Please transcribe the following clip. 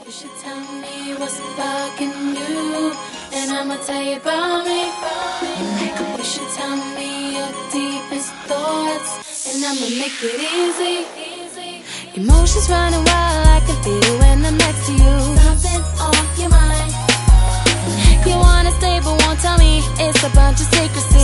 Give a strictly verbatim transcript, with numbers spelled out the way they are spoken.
You should tell me what's bugging you, and I'ma tell you about me. You should tell me your deepest thoughts, and I'ma make it easy. Emotions running wild, I can feel it when I'm next to you. Something on your mind. You wanna stay but won't tell me. It's a bunch of secrecy.